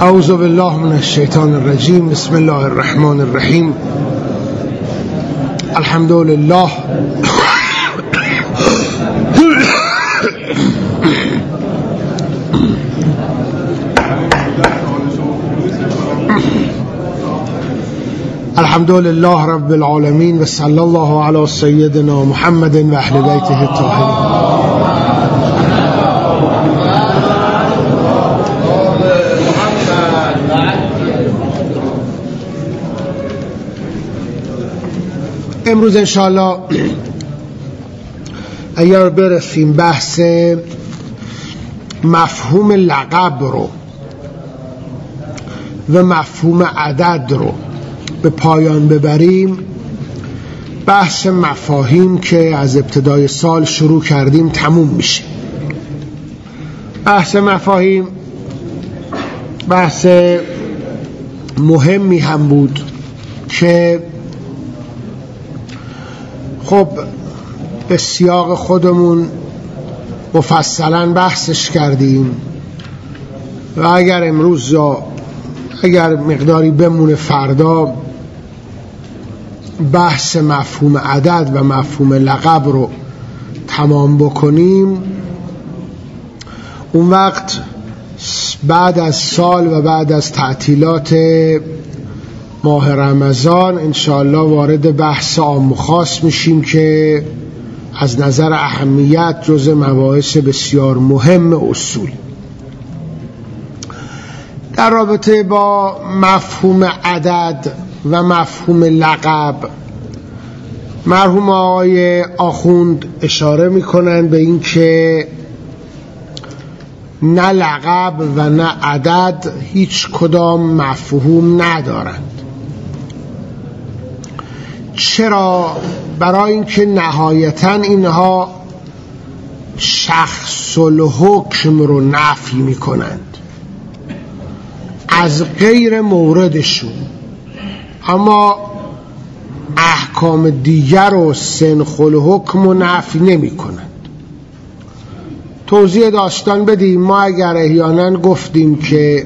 اعوذ بالله من الشیطان الرجیم. بسم الله الرحمن الرحیم. الحمد لله الحمد لله رب العالمين و صلی الله علی سیدنا محمد و اهل بیته الطاهرین. امروز انشاءالله اگر برسیم بحث مفهوم لقب رو و مفهوم عدد رو به پایان ببریم، بحث مفاهیم که از ابتدای سال شروع کردیم تموم میشه. بحث مفاهیم بحث مهمی هم بود که خب به سیاق خودمون مفصلا بحثش کردیم و اگر امروز یا اگر مقداری بمونه فردا بحث مفهوم عدد و مفهوم لقب رو تمام بکنیم، اون وقت بعد از سال و بعد از تعطیلات ماه رمضان انشاءالله وارد بحث عام و خاص میشیم که از نظر اهمیت جزء مباحث بسیار مهم اصول. در رابطه با مفهوم عدد و مفهوم لقب، مرحوم آقای آخوند اشاره میکنند به این که نه لقب و نه عدد هیچ کدام مفهوم ندارند. چرا؟ برای اینکه نهایتاً اینها شخص الحکم رو نفی میکنند از غیر موردشون، اما احکام دیگر و سنخ الحکم رو نفی نمی کنند. توضیح داستان بدیم. ما اگر احیانا گفتیم که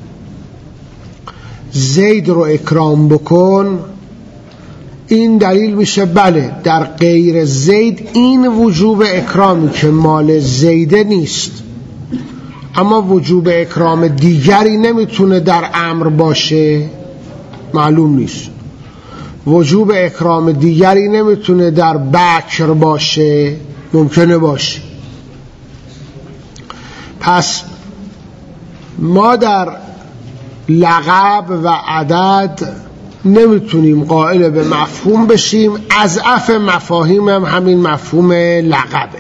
زید رو اکرام بکن، این دلیل میشه بله در غیر زید این وجوب اکرامی که مال زیده نیست، اما وجوب اکرام دیگری نمیتونه در امر باشه، معلوم نیست. وجوب اکرام دیگری نمیتونه در بکر باشه، ممکنه باشه. پس ما در لقب و عدد نمیتونیم قائل به مفهوم بشیم. اضعف مفاهیم هم همین مفهوم لقبه.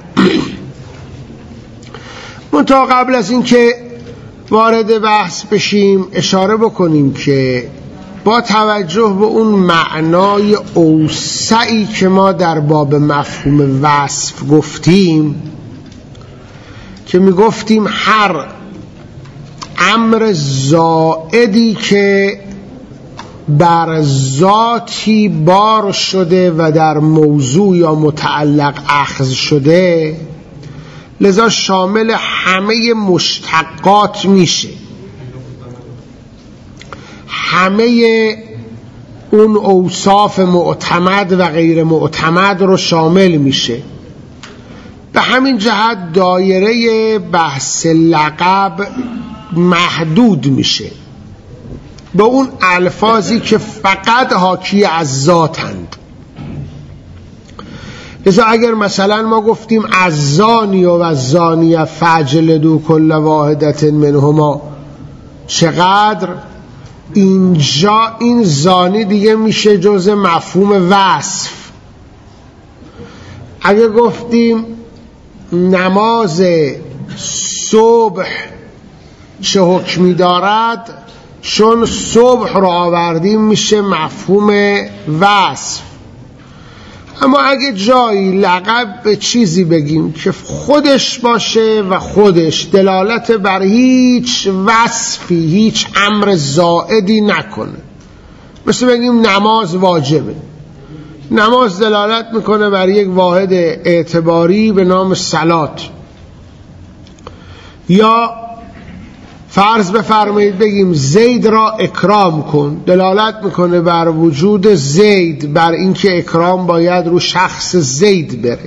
منتها قبل از اینکه وارد بحث بشیم اشاره بکنیم که با توجه به اون معنای اوسعی که ما در باب مفهوم وصف گفتیم، که میگفتیم هر امر زائدی که بر ذاتی بار شده و در موضوع یا متعلق اخذ شده، لذا شامل همه مشتقات میشه، همه اون اوصاف معتمد و غیر معتمد رو شامل میشه. به همین جهت دایره بحث لقب محدود میشه به اون الفاظی که فقط حاکی از ذاتند. لذا اگر مثلا ما گفتیم از زانی و زانیه فجلدوا کل واحدة منهما چقدر، اینجا این زانی دیگه میشه جزء مفهوم وصف. اگر گفتیم نماز صبح چه حکمی دارد، چون صبح رو آوردیم میشه مفهوم وصف. اما اگه جایی لقب به چیزی بگیم که خودش باشه و خودش دلالت بر هیچ وصفی، هیچ امر زائدی نکنه، مثل بگیم نماز واجبه، نماز دلالت میکنه بر یک واحد اعتباری به نام صلات، یا فرض بفرمایید بگیم زید را اکرام کن، دلالت میکنه بر وجود زید، بر اینکه اکرام باید رو شخص زید بره.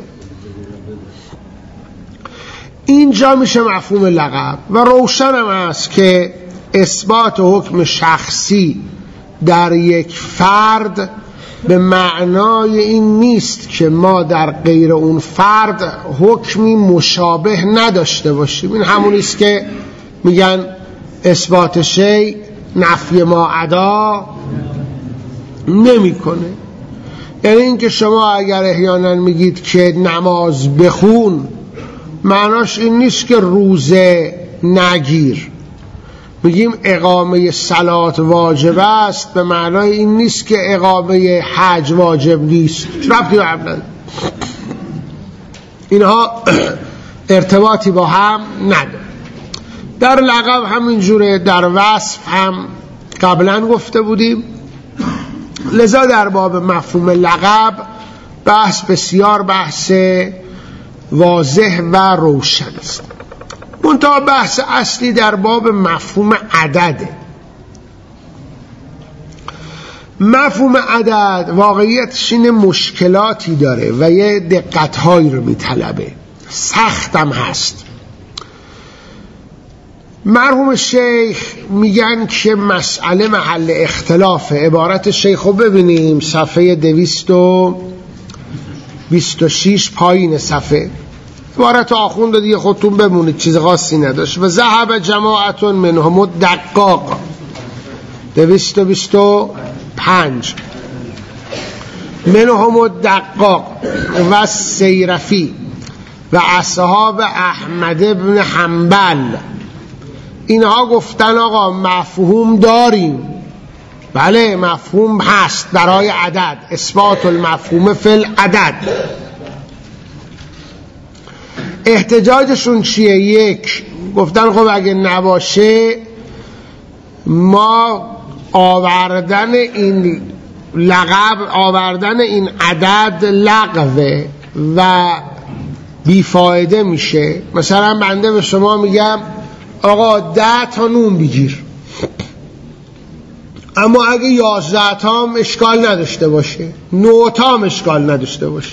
اینجا میشه مفهوم لقب و روشنم است که اثبات حکم شخصی در یک فرد به معنای این نیست که ما در غیر اون فرد حکمی مشابه نداشته باشیم. این همونیست که میگن اثبات شیء نفی ما عدا نمیکنه. یعنی این که شما اگر احیانا میگید که نماز بخون، معناش این نیست که روزه نگیر. میگیم اقامه صلات واجب است، به معنای این نیست که اقامه حج واجب نیست. ربطی به هم نداره. اینها ارتباطی با هم نداره. در لقب همینجوره، در وصف هم قبلا گفته بودیم. لذا در باب مفهوم لقب بحث بسیار بحث واضح و روشن است. منتها بحث اصلی در باب مفهوم عدده. مفهوم عدد واقعیتش این مشکلاتی داره و یه دقت‌هایی رو میطلبه، سختم هست. مرحوم شیخ میگن که مسئله محل اختلافه. عبارت شیخ رو ببینیم، صفحه 226 پایین صفحه. عبارت آخوند دیگه خودتون بمونید، چیز خاصی نداشت. و ذهب جماعت منهم الدقاق 225 منهم الدقاق و السیرفی و اصحاب احمد بن حنبل. اینها گفتن آقا مفهوم داریم، بله مفهوم هست برای عدد، اثبات المفهوم فی العدد. احتجاجشون چیه؟ یک، گفتن خب اگه نباشه ما آوردن این لقب، آوردن این عدد لغوه و بیفایده میشه. مثلا بنده به شما میگم آقا 10 تا نون بگیر، اما اگه 11 تا هم اشکال نداشته باشه، 9 تا هم اشکال نداشته باشه.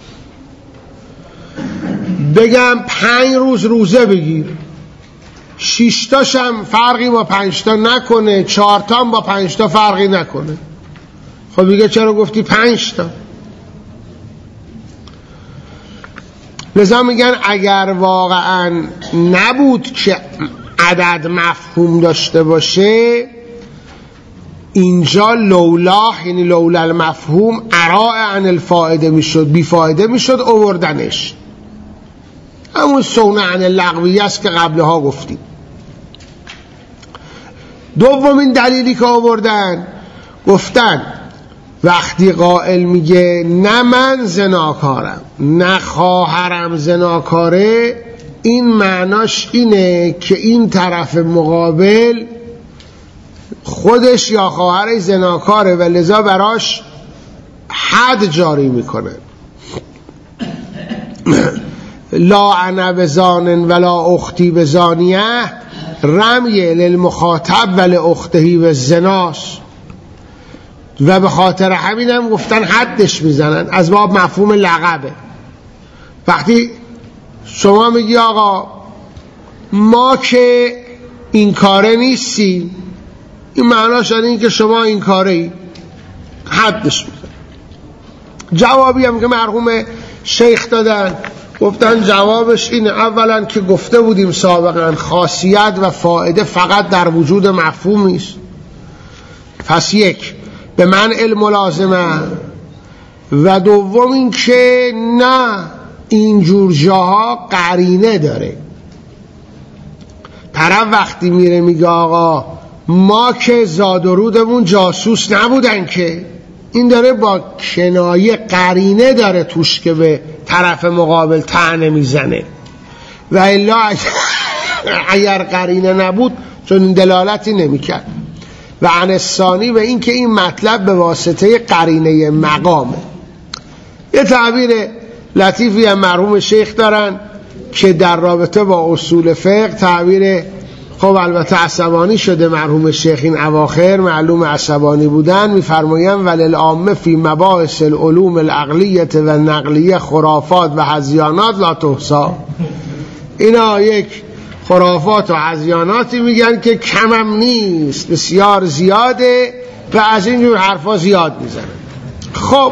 بگم 5 روز روزه بگیر، 6 تاش هم فرقی با 5 تا نکنه، 4 تا هم با 5 تا فرقی نکنه. خب دیگه چرا گفتی 5 تا؟ لذا میگن اگر واقعا نبود که عدد مفهوم داشته باشه، اینجا لولاه یعنی لولا المفهوم اراء عن الفائده میشد، بیفایده میشد آوردنش. همون سونه عن اللغویه است که قبلها گفتیم. دومین دلیلی که آوردن، گفتن وقتی قائل میگه نه من زناکارم نه خواهرم زناکاره، این معناش اینه که این طرف مقابل خودش یا خواهرش زناکاره و لذا براش حد جاری میکنه. لا انا بزان ولا اختی بزانیه رمی للمخاطب ولی اخته و زناس. و به خاطر همین هم گفتن حدش میزنن، از باب مفهوم لقبه. وقتی شما میگی آقا ما که این کاره نیستیم، این معناش این که شما این کاره ای، حدش میزن. جوابی هم که مرحوم شیخ دادن، گفتن جوابش اینه، اولا که گفته بودیم سابقا خاصیت و فائده فقط در وجود مفهوم نیست، پس یک به منع الملازمه، و دوم این که نه اینجور جاها قرینه داره. طرف وقتی میره میگه آقا ما که زاد و رودمون جاسوس نبودن که، این داره با کنایه قرینه داره توش که به طرف مقابل طعنه میزنه. و الا اگر قرینه نبود چون این دلالتی نمیکرد. و عن الثانی و این که این مطلب به واسطه قرینه مقامه. یه تعبیر لطیفی هم مرحوم شیخ دارن که در رابطه با اصول فقه تعبیر خب البته عصبانی شده مرحوم شیخ، این اواخر معلوم عصبانی بودن. میفرمایند وللعامه فی مباحث العلوم العقلیه و نقلیه خرافات و هذیانات لا تحصی. اینا یک خرافات و هذیاناتی میگن که کمم نیست، بسیار زیاده و از اینجور حرفا زیاد میزنن. خب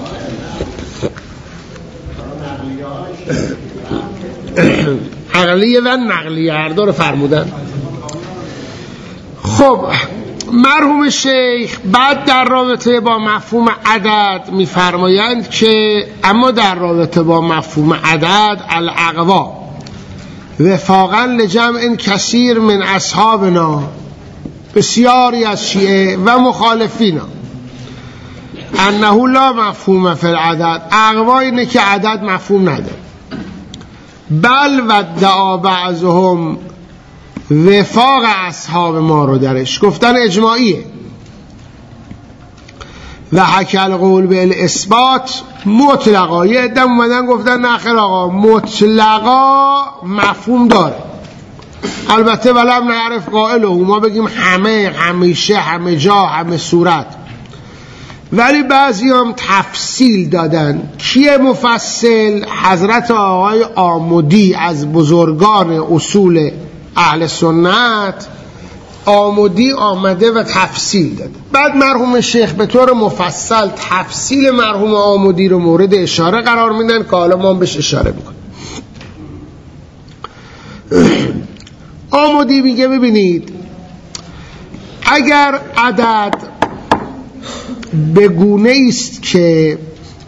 عقلیه و نقلیه هر دو رو فرمودن. خب مرحوم شیخ بعد در رابطه با مفهوم عدد میفرمایند که اما در رابطه با مفهوم عدد الاقوا وفاقا لجمع کثیر من اصحابنا، بسیاری از شیعه و مخالفینا، انه لا مفهوم فی العدد، اقوا اینه که عدد مفهوم نداره. بل و دعا بعضهم وفاق اصحاب ما رو درش، گفتن اجماعیه. و حکل قول به الاثبات مطلقا، یه عده اومدن گفتن نخیر آقا مطلقا مفهوم داره، البته ولم نعرف قائله، ما بگیم همه، همیشه، همه جا، همه صورت. ولی بعضی هم تفصیل دادن. کیه مفصل؟ حضرت آقای آمودی از بزرگان اصول اهل سنت، آمودی آمده و تفصیل داده. بعد مرحوم شیخ به طور مفصل تفصیل مرحوم آمودی رو مورد اشاره قرار میدن که حالا ما بهش اشاره میکنیم. آمودی میگه ببینید اگر عدد به گونه است که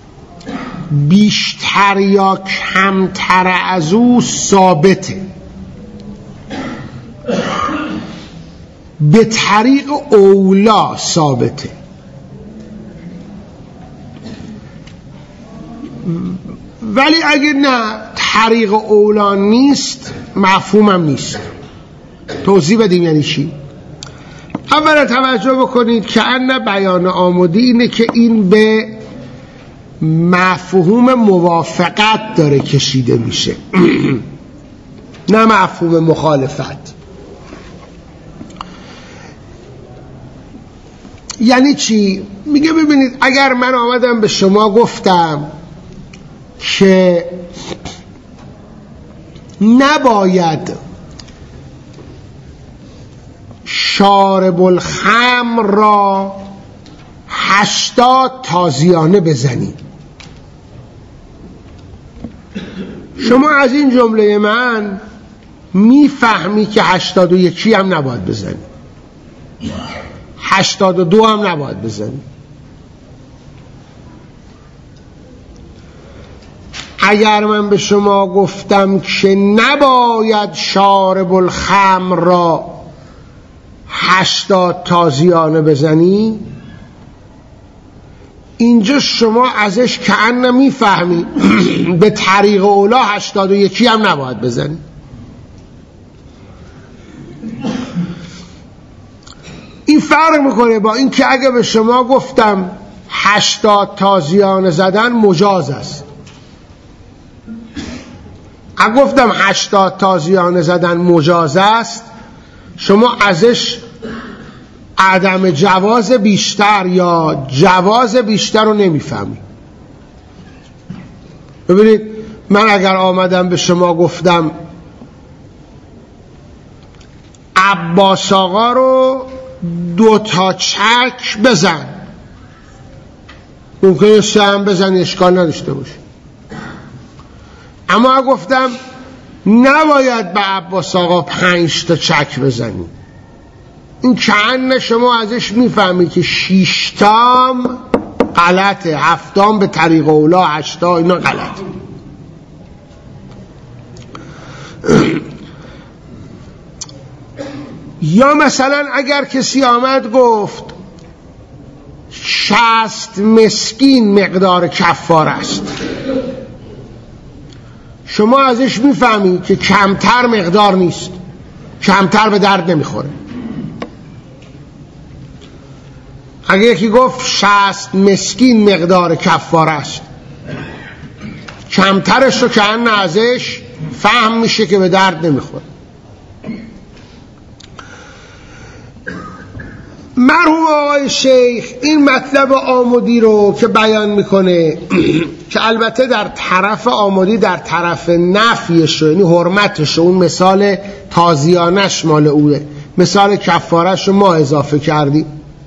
بیشتر یا کمتر از او ثابته، به طریق اولا ثابته، ولی اگر نه طریق اولا نیست مفهومم نیست. توضیح بدیم یعنی چی؟ اولا توجه بکنید که ان بیان آمودی اینه که این به مفهوم موافقت داره کشیده میشه نه مفهوم مخالفت. یعنی چی؟ میگه ببینید اگر من آمدم به شما گفتم که نباید شارب الخمر را 80 تازیانه بزنی، شما از این جمله من میفهمی که 81 هم نباید بزنی، 82 هم نباید بزنی. اگر من به شما گفتم که نباید شارب الخمر را 80 تازیانه بزنی، اینجا شما ازش کأن میفهمی به طریق اولا 81 هم نباید بزنی. این فرق میکنه با این که اگه به شما گفتم 80 تازیانه زدن مجاز است، اگه گفتم 80 تازیانه زدن مجاز است، شما ازش عدم جواز بیشتر یا جواز بیشتر رو نمیفهمی. ببینید من اگر آمدم به شما گفتم عباس آقا رو 2 تا چک بزن، ممکنه 3 هم بزنی اشکال نداشته باشه. اما اگر گفتم نباید به عباس آقا 5 تا چک بزنی، این کأن شما ازش میفهمی که 6 تام غلطه، 7 تام به طریق اولا، 8 تا اینا غلطه. یا مثلا اگر کسی آمد گفت 60 مسکین مقدار کفاره است، شما ازش میفهمی که کمتر مقدار نیست، کمتر به درد نمیخوره. اگه یکی گفت 60 مسکین مقدار کفاره است، کمترش رو که ازش فهم میشه که به درد نمیخوره. مرحوم آقای شیخ این مطلب آمودی رو که بیان میکنه که البته در طرف آمودی در طرف نفیش رو، یعنی حرمتش رو، اون مثال تازیانش مال اوه، مثال کفارش رو ما اضافه کردیم،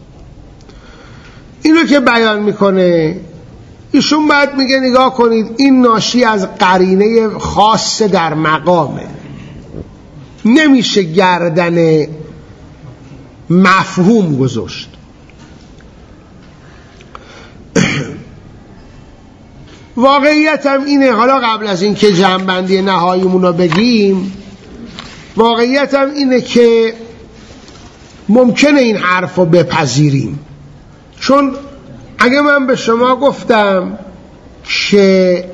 این رو که بیان میکنه ایشون بعد میگه نگاه کنید این ناشی از قرینه خاص در مقامه، نمیشه گردن مفهوم گذاشت. واقعیت هم اینه، حالا قبل از این که جمع‌بندی نهاییمون رو بگیم، واقعیت هم اینه که ممکنه این حرف رو بپذیریم، چون اگه من به شما گفتم که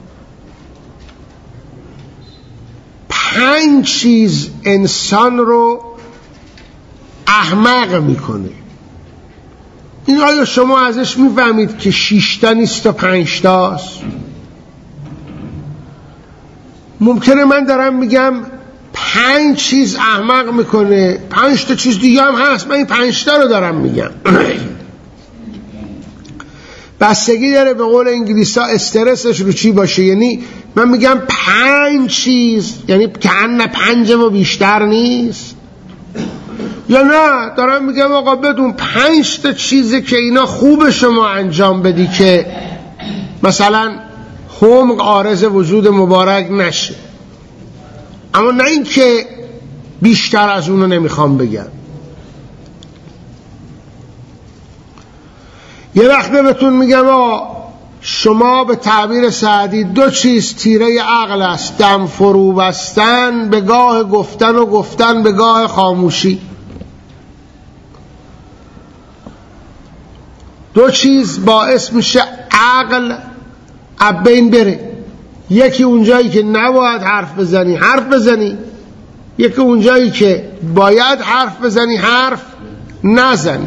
5 چیز انسان رو احمق میکنه، این آیا شما ازش میفهمید که 6 تا نیست و 5 تاست؟ ممکنه من دارم میگم 5 چیز احمق میکنه، 5 تا چیز دیگه هم هست، من این 5 تا رو دارم میگم. بستگی داره به قول انگلیسی ها استرسش رو چی باشه. یعنی من میگم 5 چیز، یعنی کأن 5 ما بیشتر نیست، یا نه دارم میگم آقا بدون 5 تا چیزه که اینا خوب شما انجام بدی که مثلا حمق عارض وجود مبارک نشه، اما نه این که بیشتر از اونو نمیخوام بگم. یه وقت بهتون میگم شما به تعبیر سعدی 2 چیز تیره عقل است، دم فرو بستن به گاه گفتن و گفتن به گاه خاموشی. 2 چیز باعث میشه عقل از بین بره، یکی اونجایی که نباید حرف بزنی، یکی اونجایی که باید حرف بزنی حرف نزنی.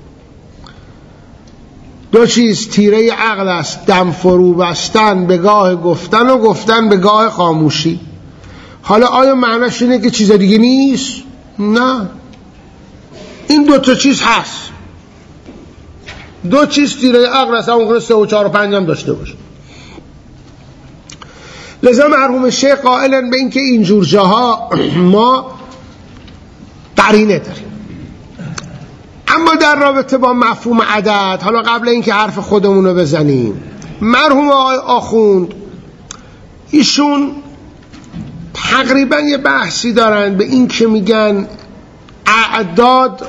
2 چیز تیره عقل است، دم فرو بستن به گاه گفتن و گفتن به گاه خاموشی. حالا آیا معنیش اینه که چیز دیگه نیست؟ نه، این 2 تا چیز هست. 2 چیز تیره عقل است، اون 3 و 4 و 5 هم داشته باشه. لذا مرحوم شیخ قائلن به این که اینجور جاها ما قرینه داریم. اما در رابطه با مفهوم عدد، حالا قبل اینکه حرف خودمون رو بزنیم، مرحوم آقای آخوند ایشون تقریبا یه بحثی دارن به این که میگن اعداد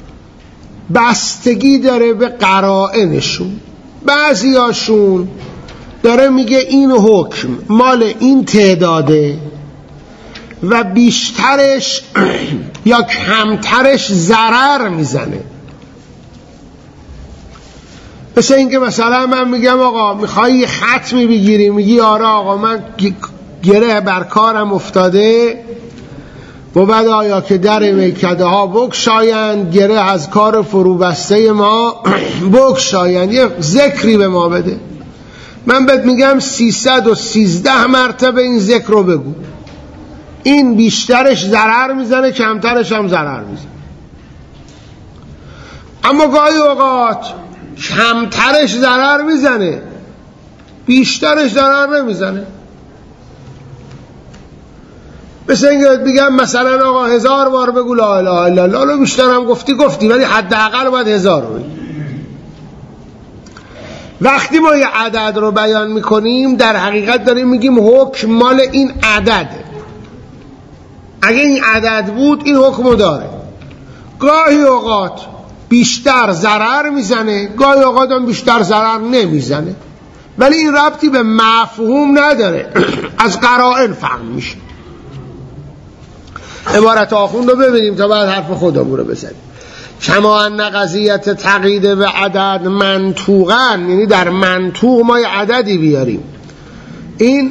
بستگی داره به قرائنشون. بعضی هاشون داره میگه این حکم مال این تعداده و بیشترش یا کمترش ضرر میزنه. مثل اینکه مثلا من میگم آقا میخوایی یه ختمی بگیری، میگی آره آقا من گره بر کارم افتاده و بعد آیا که در میکده ها بگشایند، گره از کار فروبسته ما بگشایند، یه ذکری به ما بده. من بهت میگم 313 مرتبه این ذکر رو بگو، این بیشترش ضرر میزنه، کمترش هم ضرر میزنه. اما گاهی اوقات کمترش ضرر میزنه، بیشترش ضرر نمیزنه. مثل اینکه بگم مثلا آقا 1000 بار بگو لا اله الا الله، بیشتر هم گفتی ولی حداقل باید 1000 رو بگی. وقتی ما یه عدد رو بیان میکنیم در حقیقت داریم میگیم حکم مال این عدده. اگه این عدد بود این حکمو داره. گاهی اوقات بیشتر ضرر میزنه، گاهی اوقات هم بیشتر ضرر نمیزنه، ولی این ربطی به مفهوم نداره، از قرائن فهم میشه. عبارت آخوند رو ببینیم تا بعد حرف خودمون رو بزنیم. کما ان قضیت تقیید به عدد منطوقاً، یعنی در منطوق ما یه عددی بیاریم، این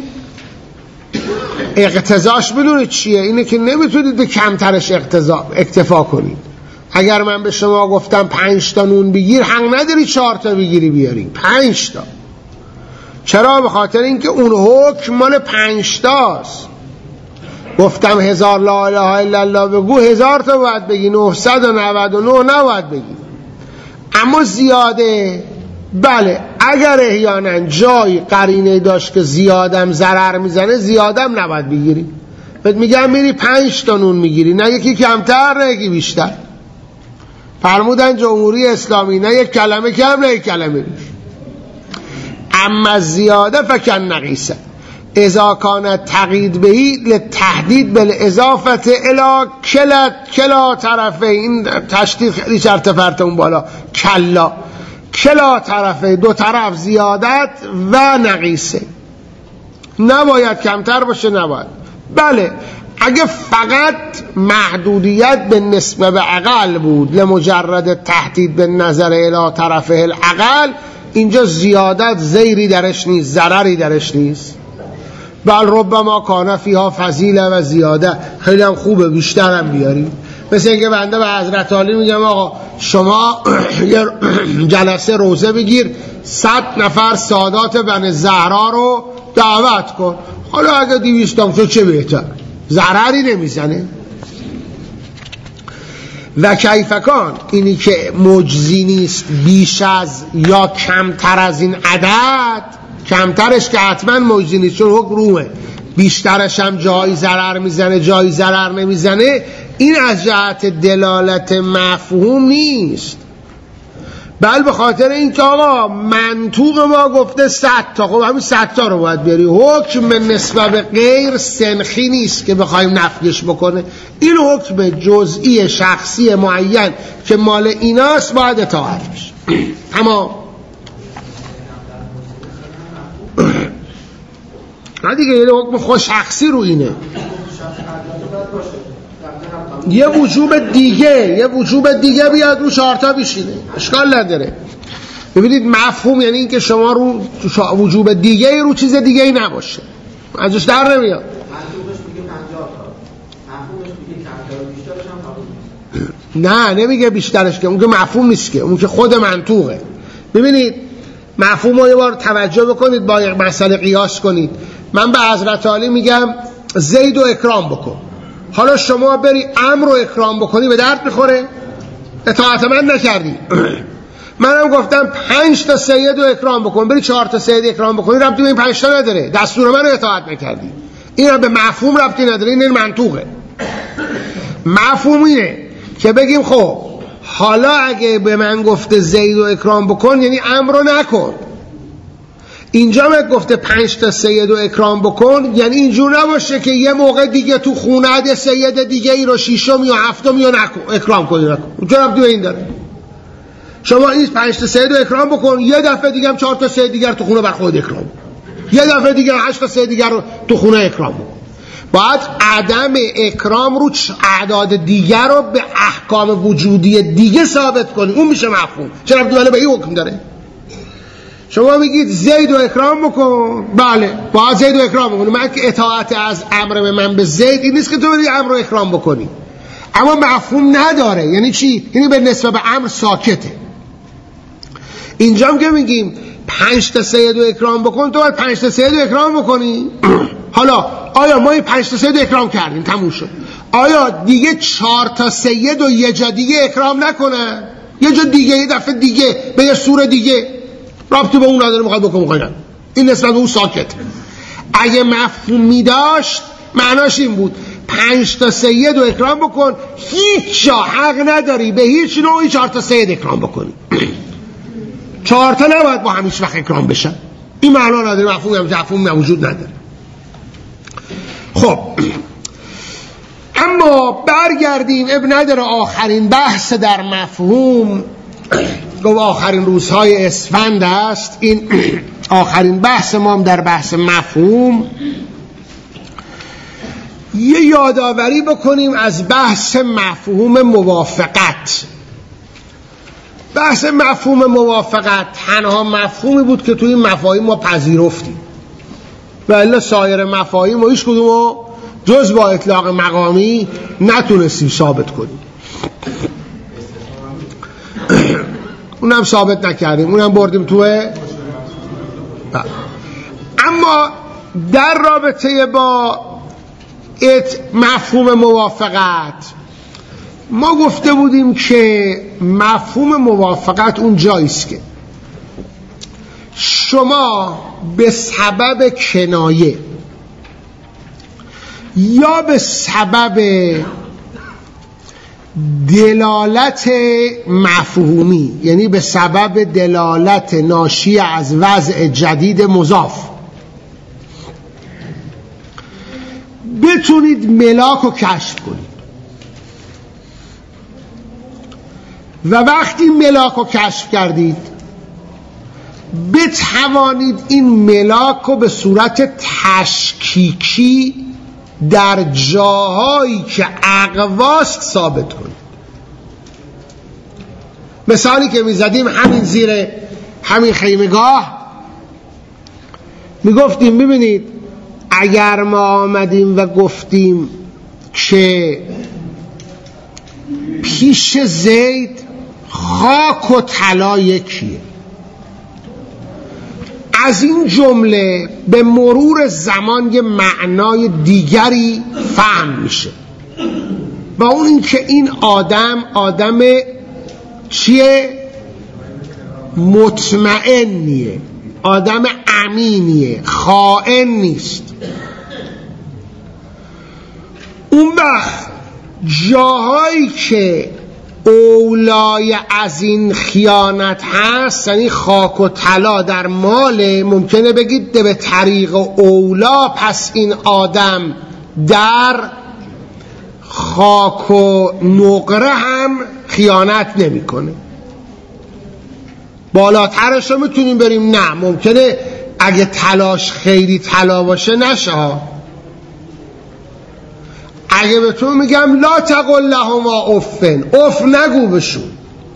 اقتضاش بدونید چیه؟ اینه که نمیتونید به کمترش اکتفا کنید. اگر من به شما گفتم 5 تا نون بگیر، حق نداری 4 تا بگیری بیاری 5 تا. چرا؟ به خاطر اینکه اون حکم مال 5 تاست. گفتم 1000 لا اله الا الله بگو 1000 تا باید بگی، 999 نباید بگی. اما زیاده بله اگر احیانا جای قرینه داشت که زیادم ضرر میزنه زیادم نباید بگیری. بهت میگم میری 5 تا نون میگیری، نه یکی کمتر نه یکی بیشتر. فرمودن جمهوری اسلامی نه یک کلمه کم نه یک کلمه بیش. اما زیاده فکن نقیصه اذا کانت تقیید بهی لتهدید بالاضافت الی کلا طرفه. این تشدید خیلی چرت پرت اون بالا، کلا طرفه، دو طرف زیادت و نقیصه، نباید کمتر باشه نباید. بله اگه فقط محدودیت به نسبه به اقل بود لمجرد تهدید به نظر الی طرفه الاقل، اینجا زیادت زیری درش نیست، ضرری درش نیست. بل ربما کان فیها فضیله و زیاده، خیلی هم خوبه بیشتر هم بیاری. مثل اینکه بنده به حضرت علی میگم آقا شما یه جلسه روزه بگیر 100 نفر سادات بن زهرا رو دعوت کن، حالا اگه 200 تا چه بهتر، ضرری نمیزنه. و کیفکان، اینی که مجزی نیست بیش از یا کمتر از این عدد، کمترش که حتما مجزی نیست چون حکم رومه، بیشترش هم جایی ضرر میزنه جایی ضرر نمیزنه، این از جهت دلالت مفهوم نیست، بل به خاطر این که آقا منطوق ما گفته 100 تا، خب همین 100 تا رو باید بری. حکم نسبت به غیر سنخی نیست که بخوایم نفیش بکنه، این حکم جزئی شخصی معین که مال ایناست باید اطاعت بشه. اما نه دیگه، یه حکم خود شخصی رو اینه، یه وجوب دیگه بیاد رو 4 تا بشینه، اشکال نداره. ببینید مفهوم یعنی این که شما رو وجوب دیگه رو چیز دیگه ای نباشه، ازش در نمیاد. نه نمیگه بیشترش، که اون که مفهوم نیست، که اون که خود منطوقه. ببینید مفهوم رو یه بار توجه بکنید، با یک مسئله قیاس کنید. من به حضرت علی میگم زید رو اکرام بکن، حالا شما بری امر رو اکرام بکنی به درد میخوره؟ اطاعت من نکردی. منم گفتم 5 تا سید رو اکرام بکن، بری 4 تا سید اکرام بکنی، ربطی به این 5 تا نداره، دستور من رو اطاعت نکردی. این هم به مفهوم ربطی نداره، این منطوقه. مفهوم اینه که بگیم خب حالا اگه به من گفته زید رو اکرام بکن یعنی امر رو نکن، اینجا من گفته 5 تا سید رو اکرام بکن یعنی اینجور نباشه که یه موقع دیگه تو خونه سید دیگه ای رو 6م یا 7م یا اکرام کنی، نکن. اونجا ربطی به این داره. شما این 5 تا سید رو اکرام بکن، یه دفعه دیگه هم 4 تا سید دیگر تو خونه بر خود اکرام، یه دفعه دیگه 8 تا سید دیگر رو تو خونه اکرام بکن. باید عدم اکرام رو اعداد دیگر رو به احکام وجودی دیگه ثابت کنی، اون میشه مفهوم. چرا ربطی به این حکم داره؟ شما میگید زید رو اکرام بکن، بله باید زید رو اکرام بکنی، من که اطاعت از امر من به زید این نیست که تو بری امر رو اکرام بکنی، اما مفهوم نداره. یعنی چی؟ یعنی به نسبت به امر ساکته. اینجام که میگیم 5 تا سید رو اکرام بکن، تو باید 5 تا سید رو اکرام بکنی. حالا آیا ما این 5 تا سید رو اکرام کردیم تموم شد، آیا دیگه 4 تا سید رو یه جا دیگه اکرام نکنن، یه جا دیگه یه دفعه دیگه به یه سور دیگه، رابطه به اون نداره، میخواد بکنه، این نسبت به اون ساکت. اگه مفهومی داشت معناش این بود 5 تا سید رو اکرام بکن، هیچ جا حق نداری به هیچ نوعی 4 تا سید اکرام بکنی. 4 تا نباید با همیش وقت اکرام بشن، این معنا نداره، مفهوم وجود نداره. خب اما برگردیم، اب نداره، آخرین بحث در مفهوم گفت آخرین روزهای اسفند است. این آخرین بحث ما هم در بحث مفهوم. یه یادآوری بکنیم از بحث مفهوم موافقت. بحث مفهوم موافقت تنها مفهومی بود که توی این مفاهیم ما پذیرفتیم، و الا سایر مفاهیم و هیچ کدوم جز با اطلاق مقامی نتونستیم ثابت کنیم. اونم ثابت نکردیم، اونم بردیم توی. اما در رابطه با مفهوم موافقت، ما گفته بودیم که مفهوم موافقت اون جاییست که شما به سبب کنایه یا به سبب دلالت مفهومی، یعنی به سبب دلالت ناشی از وضع جدید مضاف، بتونید ملاک رو کشف کنید و وقتی ملاک رو کشف کردید بتوانید این ملاک رو به صورت تشکیکی در جاهایی که اقواست ثابت کنید. مثالی که میزدیم همین زیر همین خیمگاه میگفتیم ببینید اگر ما آمدیم و گفتیم که پیش زید خاک و طلا یکیه، از این جمله به مرور زمان یه معنای دیگری فهم میشه و اون این که این آدم چیه؟ مطمئنیه، آدم امینیه، خائن نیست. اون وقت جاهایی که اولای از این خیانت هست، یعنی خاک و طلا در مال، ممکنه بگید به طریق اولا پس این آدم در خاک و نقره هم خیانت نمی کنه. بالاترش رو میتونیم بریم، نه ممکنه اگه تلاش خیلی طلا باشه نشه ها. اگه به تو میگم لا تقل لهما افن، اف نگو بشون،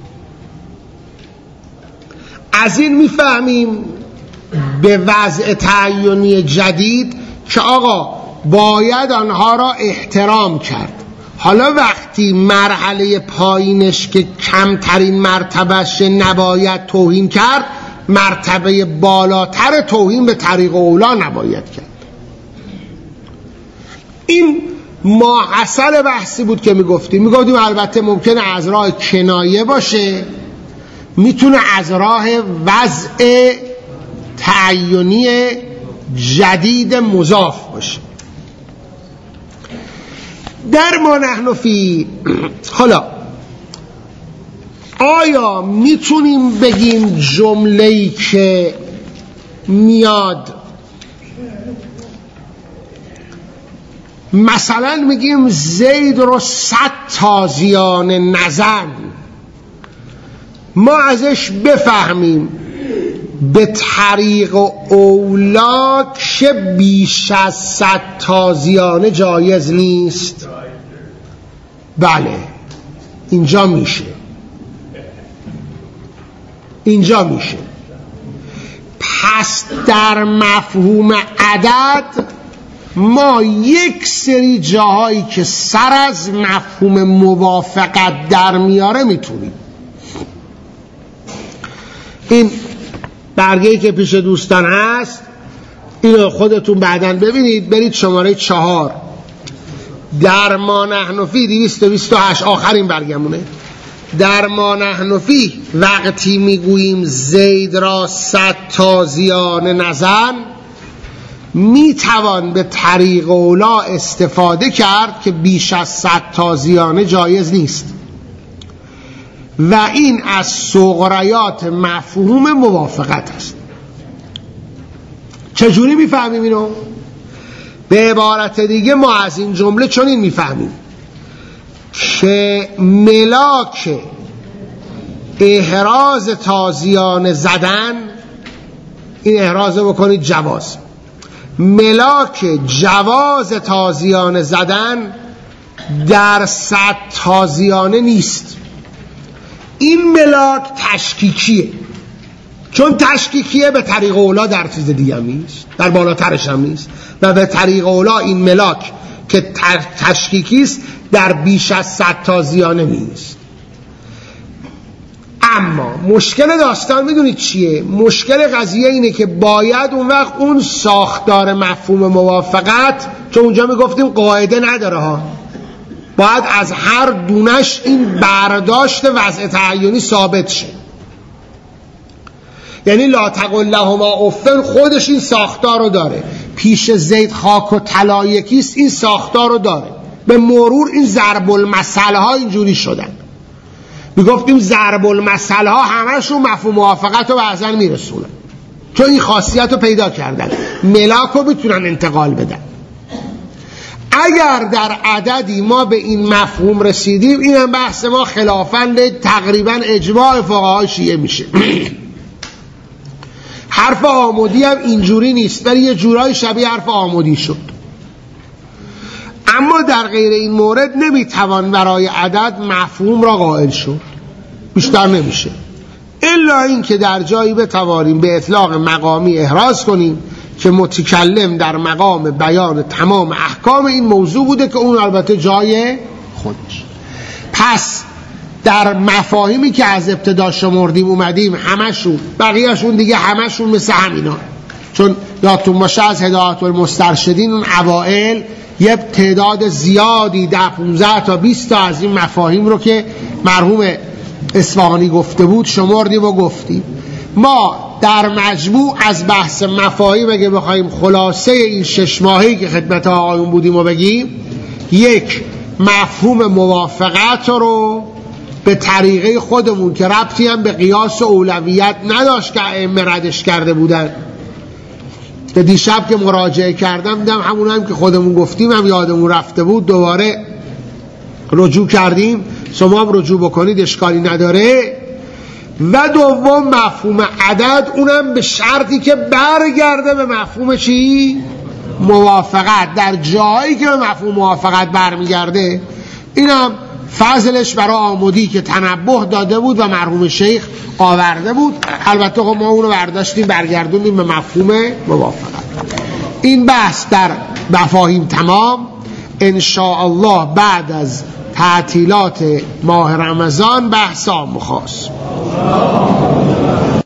از این میفهمیم به وضع تعینی جدید که آقا باید آنها را احترام کرد. حالا وقتی مرحله پایینش که کمترین مرتبهش نباید توهین کرد، مرتبه بالاتر توهین به طریق اولا نباید کرد. این ماحصل بحثی بود که میگفتیم البته ممکنه از راه کنایه باشه، میتونه از راه وضع تعینی جدید مضاف باشه. در ما نحن فی، حالا آیا میتونیم بگیم جمله‌ای که میاد مثلا میگیم زید رو 100 تازیان نزن، ما ازش بفهمیم به طریق اولا که بیش از 100 تازیانه جایز نیست؟ بله، اینجا میشه. پس در مفهوم عدد ما یک سری جاهایی که سر از مفهوم موافقت در میاره میتونیم. این برگه‌ای که پیش دوستان هست اینو خودتون بعداً ببینید، برید شماره 4 در ما نحن فی 228 آخرین برگمونه. در ما نحن فی وقتی میگوییم زید را 100 تازیانه نزن، میتوان به طریق اولا استفاده کرد که بیش از 100 تازیانه جایز نیست و این از صغریات مفهوم موافقت است. چجوری میفهمیم اینو؟ به عبارت دیگه ما از این جمله چنین میفهمیم که ملاک احراز تازیانه زدن، این احراز بکنید جواز، ملاک جواز تازیانه زدن در 100 تازیانه نیست. این ملاک تشکیکیه، چون تشکیکیه به طریق اولا در چیز دیگه هم نیست، در بالاترش هم نیست و به طریق اولا این ملاک که تشکیکی است در بیش از 100 تازیانه نیست. اما مشکل داستان میدونید چیه؟ مشکل قضیه اینه که باید اون وقت اون ساختار مفهوم موافقت، چون اونجا میگفتیم قاعده نداره ها، باید از هر دونش این برداشت وضع تعینی ثابت شه. یعنی لا تقل لهما اف خودش این ساختار رو داره، پیش زید خاک و طلا یکیست این ساختار رو داره. به مرور این ضرب المثل ها اینجوری شدن. میگفتیم ضرب المثل ها همشون مفهوم موافقت رو بعضا میرسونن، چون این خاصیت رو پیدا کردن، ملاک رو میتونن انتقال بدن. اگر در عددی ما به این مفهوم رسیدیم، این هم بحث ما خلافاً تقریبا اجماع فقهای شیعه میشه. حرف آمودی هم اینجوری نیست، ولی یه جورای شبیه حرف آمودی شد. اما در غیر این مورد نمیتوان برای عدد مفهوم را قائل شد، بیشتر نمیشه، الا این که در جایی بتوانیم به اطلاق مقامی احراز کنیم که متکلم در مقام بیان تمام احکام این موضوع بوده، که اون البته جای خودش. پس در مفاهیمی که از ابتدا شمردیم اومدیم همشون، بقیهشون دیگه همشون مثل همینا، چون یادتون باشه از هدایت المسترشدین اون اوائل یه تعداد زیادی 10-15 تا 20 تا از این مفاهیم رو که مرحوم اصفهانی گفته بود شمردیم و گفتیم. ما در مجموع از بحث مفاهیم اگه بخوایم خلاصه این 6 ماهی که خدمت آقایون بودیم و بگیم، یک، مفهوم موافقت رو به طریقه خودمون که ربطی هم به قیاس و اولویت نداشت که ائمه ردش کرده بودن، که دیشب که مراجعه کردم دیدم همون هم که خودمون گفتیم هم یادمون رفته بود، دوباره رجوع کردیم، شما هم رجوع بکنید اشکالی نداره. و دوم مفهوم عدد، اونم به شرطی که برگرده به مفهوم چی؟ موافقت. در جایی که به مفهوم موافقت برمیگرده، اینم فضلش برای آمودی که تنبه داده بود و مرحوم شیخ آورده بود. البته ما اونو برداشتیم برگردونیم به مفهوم موافقت. این بحث در مفاهیم تمام. ان شاء الله بعد از تعطیلات ماه رمضان بحث عام و خاص.